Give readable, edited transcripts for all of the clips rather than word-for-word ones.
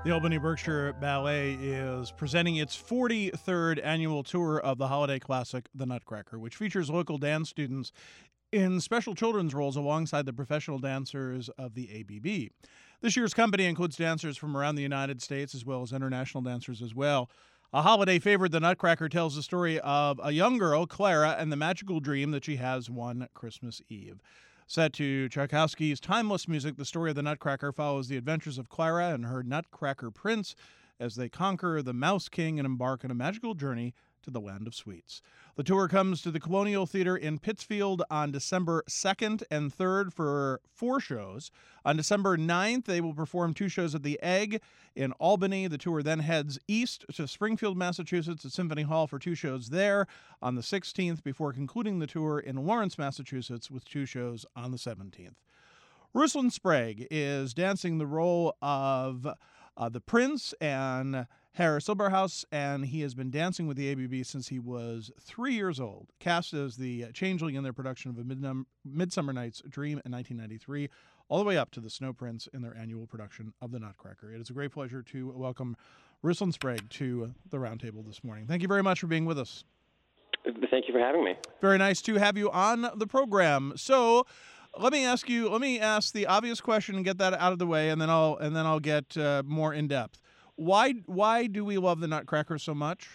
The Albany Berkshire Ballet is presenting its 43rd annual tour of the holiday classic, The Nutcracker, which features local dance students in special children's roles alongside the professional dancers of the ABB. This year's company includes dancers from around the United States as well as international dancers as well. A holiday favorite, The Nutcracker, tells the story of a young girl, Clara, and the magical dream that she has one Christmas Eve. Set to Tchaikovsky's timeless music, the story of the Nutcracker follows the adventures of Clara and her Nutcracker prince as they conquer the Mouse King and embark on a magical journey to the land of sweets. The tour comes to the Colonial Theater in Pittsfield on December 2nd and 3rd for 4 shows. On December 9th, they will perform 2 shows at the Egg in Albany. The tour then heads east to Springfield, Massachusetts at Symphony Hall for 2 shows there on the 16th before concluding the tour in Lawrence, Massachusetts with 2 shows on the 17th. Ruslan Sprague is dancing the role of the prince and Herr Silberhaus, and he has been dancing with the ABB since he was 3 years old. Cast as the changeling in their production of A Midsummer Night's Dream in 1993, all the way up to the Snow Prince in their annual production of The Nutcracker. It is a great pleasure to welcome Ruslan Sprague to the Roundtable this morning. Thank you very much for being with us. Thank you for having me. Very nice to have you on the program. So, let me ask the obvious question and get that out of the way, and then I'll get more in depth. Why do we love the Nutcracker so much?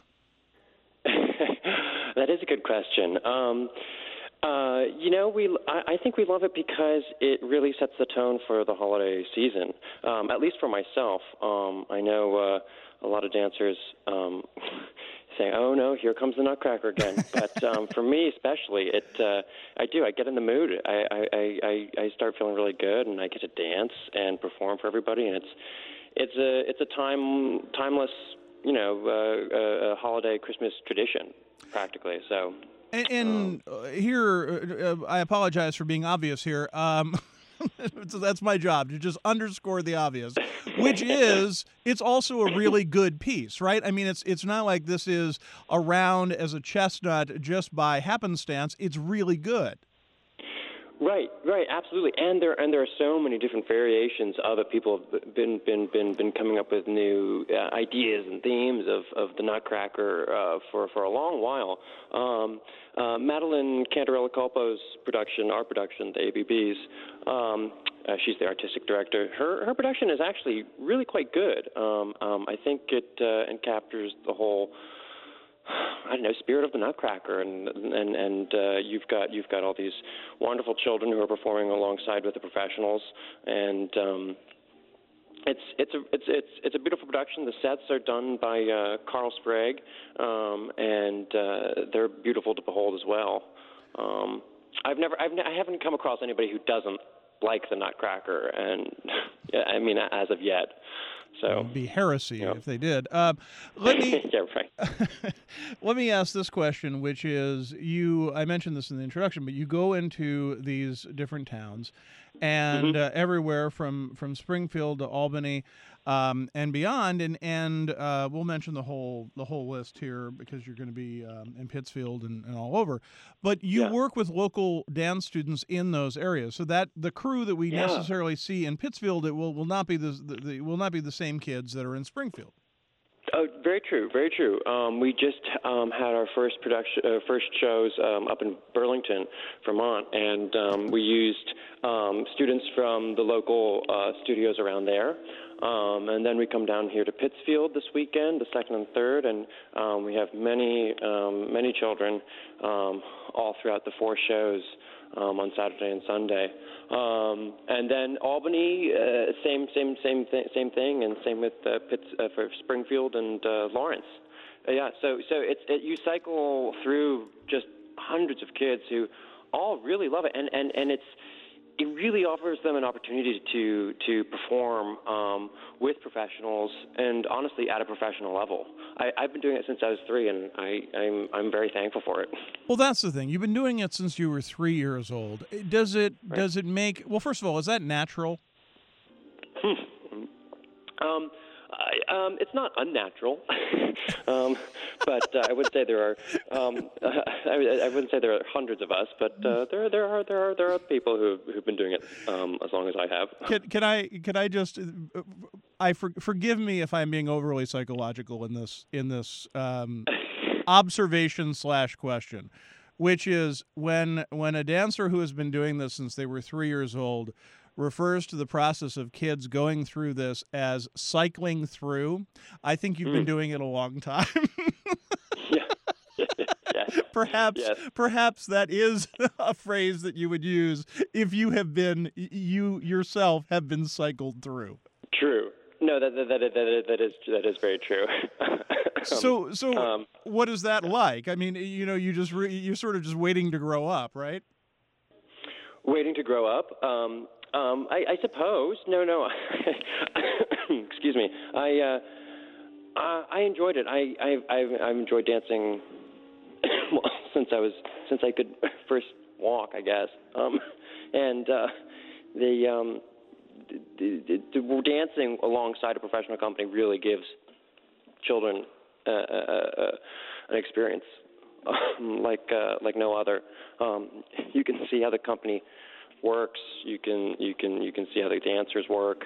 That is a good question. I think we love it because it really sets the tone for the holiday season. At least for myself, I know a lot of dancers say, "Oh no, here comes the Nutcracker again." But for me, especially, I get in the mood. I start feeling really good, and I get to dance and perform for everybody, and it's a timeless, holiday Christmas tradition, practically. So. And here, I apologize for being obvious here. So that's my job, to just underscore the obvious, which is it's also a really good piece, right? I mean, it's not like this is around as a chestnut just by happenstance. It's really good. Right, absolutely, and there are so many different variations of it. People have been coming up with new ideas and themes of the Nutcracker for a long while. Madeline Cantarella-Culpo's production, our production, the ABB's, she's the artistic director. Her production is actually really quite good. I think it encaptures the whole, spirit of the Nutcracker, and you've got all these wonderful children who are performing alongside with the professionals, and it's a beautiful production. The sets are done by Carl Sprague, and they're beautiful to behold as well. I haven't come across anybody who doesn't like the Nutcracker, and as of yet. So it would be heresy if they did. Let me yeah, right. Let me ask this question, which is I mentioned this in the introduction, but you go into these different towns, and everywhere from Springfield to Albany and beyond, and we'll mention the whole list here because you're going to be in Pittsfield and all over. But you work with local dance students in those areas, so that the crew that we necessarily see in Pittsfield, it will not be the same kids that are in Springfield. Oh, very true, very true. We just had our first shows up in Burlington, Vermont, and we used students from the local studios around there. And then we come down here to Pittsfield this weekend, the 2nd and 3rd, and we have many children all throughout the 4 shows on Saturday and Sunday. And then Albany, same thing, and same with for Springfield and Lawrence. So you cycle through just hundreds of kids who all really love it, and it really offers them an opportunity to perform with professionals, and honestly at a professional level. I've been doing it since I was 3, and I'm very thankful for it. Well, that's the thing. You've been doing it since you were 3 years old. Does it make, well, first of all, is that natural? It's not unnatural, but I would say there are. I wouldn't say there are hundreds of us, but there are people who've been doing it as long as I have. Can I just? forgive me if I'm being overly psychological in this observation / question, which is when a dancer who has been doing this since they were 3 years old refers to the process of kids going through this as cycling through, I think you've been doing it a long time. Yes. Perhaps that is a phrase that you would use if you yourself have been cycled through. True. No, that is very true. So what is that like? I mean, you're sort of just waiting to grow up, right? Waiting to grow up. I suppose. No. Excuse me. I enjoyed it. I've enjoyed dancing since I could first walk, I guess. The dancing alongside a professional company really gives children an experience like no other. You can see how the company works. You can see how the dancers work.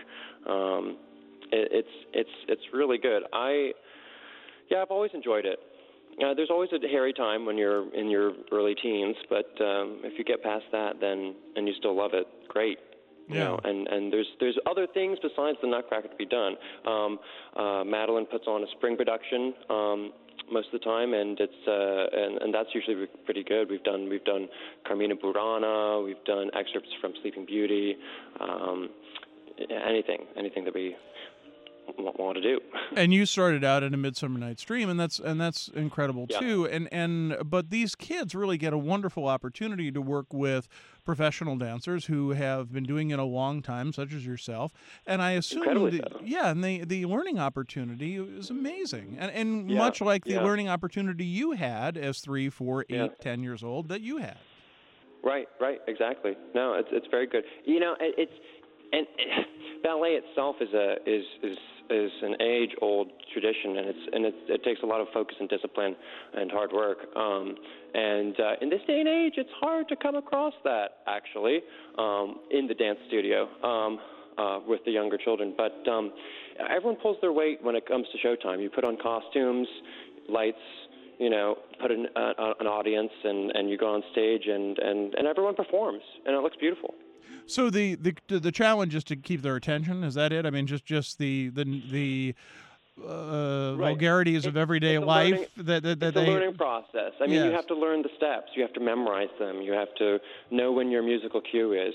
It's really good. I've always enjoyed it. There's always a hairy time when you're in your early teens, but if you get past that, and you still love it, great. Yeah. You know, and there's other things besides the Nutcracker to be done. Madeline puts on a spring production most of the time, and it's and that's usually pretty good. We've done Carmina Burana, we've done excerpts from Sleeping Beauty, anything that we want to do. And you started out in A Midsummer Night's Dream, and that's incredible too. But these kids really get a wonderful opportunity to work with professional dancers who have been doing it a long time, such as yourself. And I assume the learning opportunity is amazing. And much like the learning opportunity you had as 3, 4, 8, 10 years old that you had. Right, exactly. No, it's very good. You know, ballet itself is an age-old tradition, and it takes a lot of focus and discipline and hard work. In this day and age, it's hard to come across that actually in the dance studio with the younger children. But everyone pulls their weight when it comes to showtime. You put on costumes, lights. You know, put an audience, and you go on stage, and everyone performs, and it looks beautiful. So the challenge is to keep their attention. Is that it? I mean, just the vulgarities of everyday life. It's a learning process. I mean, you have to learn the steps. You have to memorize them. You have to know when your musical cue is.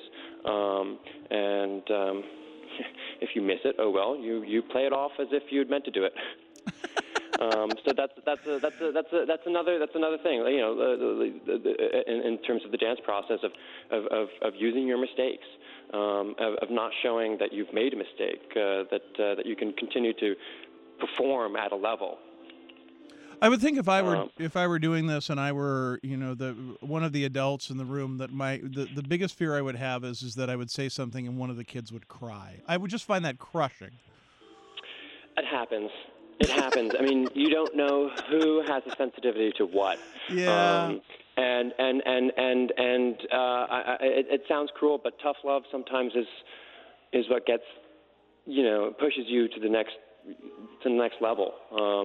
If you miss it, oh well. You play it off as if you'd meant to do it. So that's another thing. You know, in terms of the dance process of using your mistakes, of not showing that you've made a mistake, that you can continue to perform at a level. I would think if I were doing this and I were, you know, one of the adults in the room, that the biggest fear I would have is that I would say something and one of the kids would cry. I would just find that crushing. It happens. It happens. I mean, you don't know who has a sensitivity to what. Yeah. It sounds cruel, but tough love sometimes is what gets, you know, pushes you to the next level.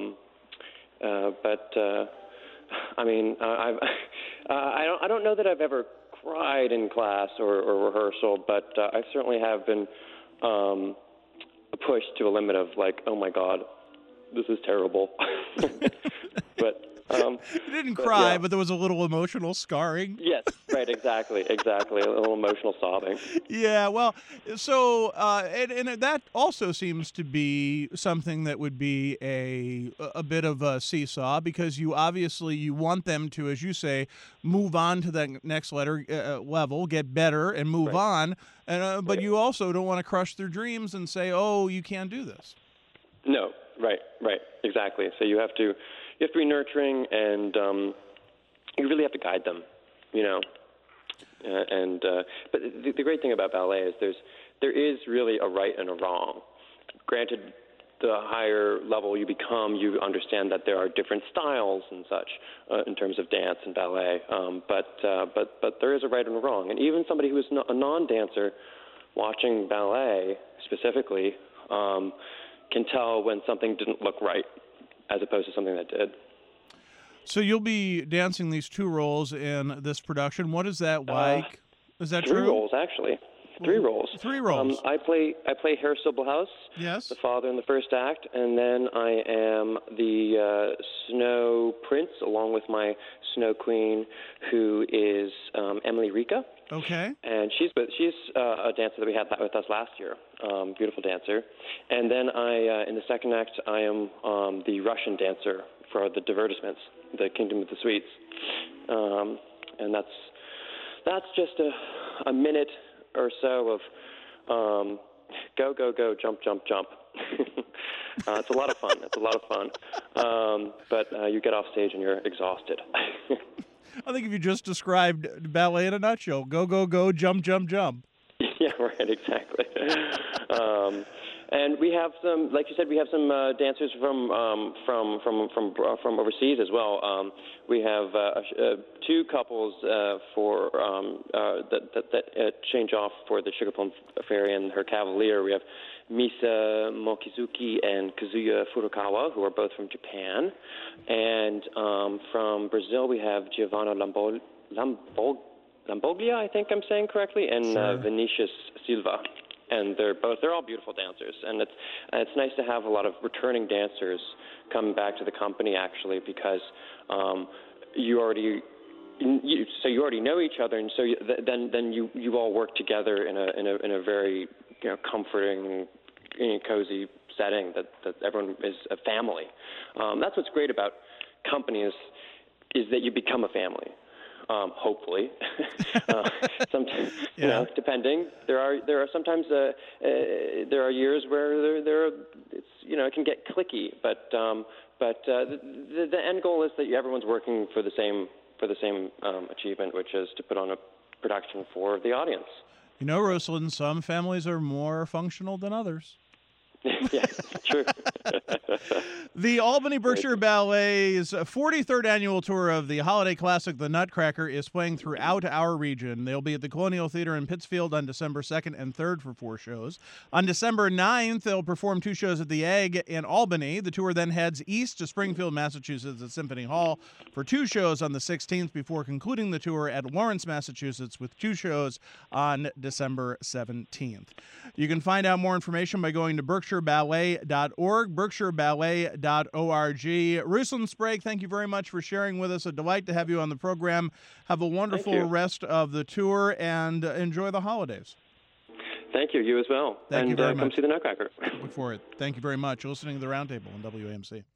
I mean, I don't know that I've ever cried in class or rehearsal, but I certainly have been pushed to a limit of like, oh my God, this is terrible. But you didn't cry, but there was a little emotional scarring. Yes, right, exactly, a little emotional sobbing. Yeah, well, so and that also seems to be something that would be a bit of a seesaw, because you want them to, as you say, move on to that next level, get better, and move on. And but you also don't want to crush their dreams and say, "Oh, you can't do this." No, right, exactly. So you have to be nurturing, and you really have to guide them, you know. But the great thing about ballet is there is really a right and a wrong. Granted, the higher level you become, you understand that there are different styles and such in terms of dance and ballet. But there is a right and a wrong, and even somebody who is a non-dancer watching ballet specifically. can tell when something didn't look right as opposed to something that did. So you'll be dancing these 2 roles in this production. What is that like? Is that 3 true? roles, actually. 3 roles. 3 roles. I play Herr Sobelhaus, Yes. the father in the first act, and then I am the Snow Prince, along with my Snow Queen, who is Emily Rika. Okay. And she's a dancer that we had with us last year, beautiful dancer. And then in the second act, I am the Russian dancer for the divertissements, the Kingdom of the Sweets, and that's just a minute or so of go, go, go, jump, jump, jump. It's a lot of fun. But you get off stage and you're exhausted. I think if you just described ballet in a nutshell, go, go, go, jump, jump, jump. Yeah, right, exactly. And we have some, like you said, we have some dancers from overseas as well. We have 2 couples that change off for the Sugar Plum Fairy and her cavalier. We have Misa Mokizuki and Kazuya Furukawa, who are both from Japan. And from Brazil, we have Giovanna Lamboglia, I think I'm saying correctly, and Vinicius Silva. And they're all beautiful dancers, and it's nice to have a lot of returning dancers come back to the company, actually, because you already know each other, and so then you all work together in a very comforting, cozy setting that everyone is a family. That's what's great about companies is that you become a family. Hopefully, sometimes depending. There are sometimes there are years where it can get cliquey, but the end goal is that everyone's working for the same achievement, which is to put on a production for the audience. Rosalind, some families are more functional than others. Yes, true. The Albany Berkshire Ballet's 43rd annual tour of the holiday classic The Nutcracker is playing throughout our region. They'll be at the Colonial Theater in Pittsfield on December 2nd and 3rd for 4 shows. On December 9th, they'll perform 2 shows at the Egg in Albany. The tour then heads east to Springfield, Massachusetts at Symphony Hall for 2 shows on the 16th before concluding the tour at Lawrence, Massachusetts with 2 shows on December 17th. You can find out more information by going to BerkshireBallet.org, BerkshireBallet.org. Ruslan Sprague, thank you very much for sharing with us. A delight to have you on the program. Have a wonderful rest of the tour and enjoy the holidays. Thank you. You as well. Thank you very much. Come see the Nutcracker. Look for it. Thank you very much. You're listening to The Roundtable on WAMC.